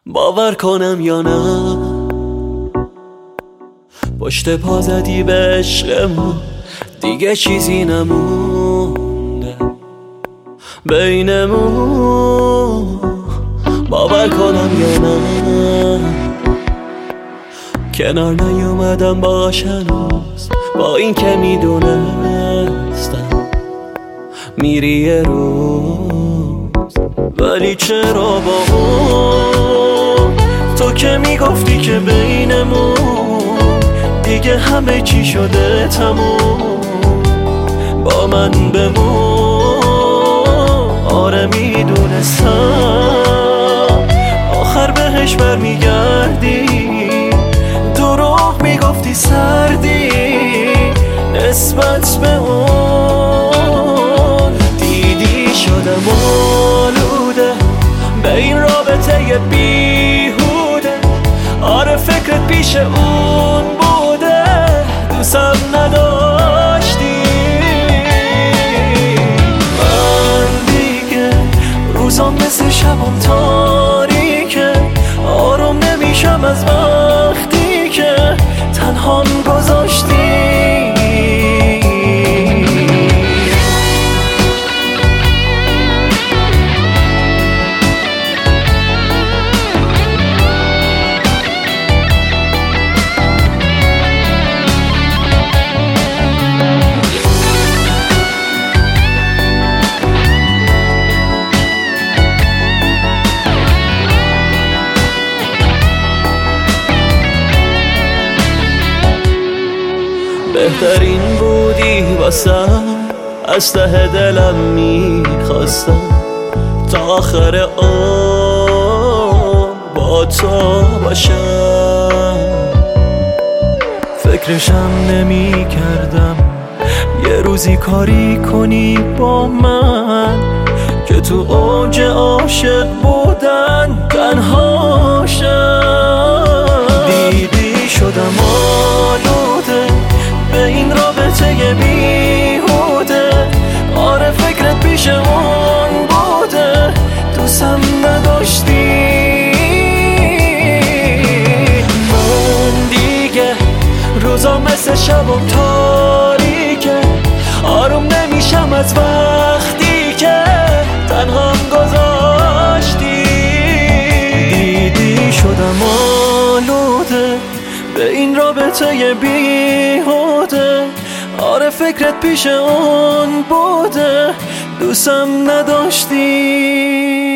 باور کنم یا نه، پشت پا زدی به عشقمون، دیگه چیزی نمونده بینمون. باور کنم یا نه، کنار نیومدم باش هنوز، با این که میدونستم میری یه روز. ولی چرا با اون تو که میگفتی که بینمون دیگه همه چی شده تموم، با من بمون. آره میدونستم آخر بهش برمیگردی، دروغ میگفتی سردی نسبت به اون. دیدی شدم آلوده به این رابطه بیهوده، آره فکرت پیش اون بوده، دوستم نداشتی. من دیگه روزام مثل شبم تاریکه، آروم نمیشم از وقتی که تنهام گذاشتی. بهترین بودی واسم، از ته دلم میخواستم تا آخر عمر با تو باشم. فکرشم نمی کردم یه روزی کاری کنی با من که تو اوج عاشق بودن تنهاشم. دیدی شدم آلوده به این رابطه بیهوده، آره فکرت پیش اون بوده، دوستم نداشتی. من دیگه روزا مثل شبم تاریکه، آروم نمیشم از وقتی که تنهام گذاشتی. دیدی شدم آلوده به این رابطه بیهوده، آره فکرت پیش اون بوده، دوستم نداشتی.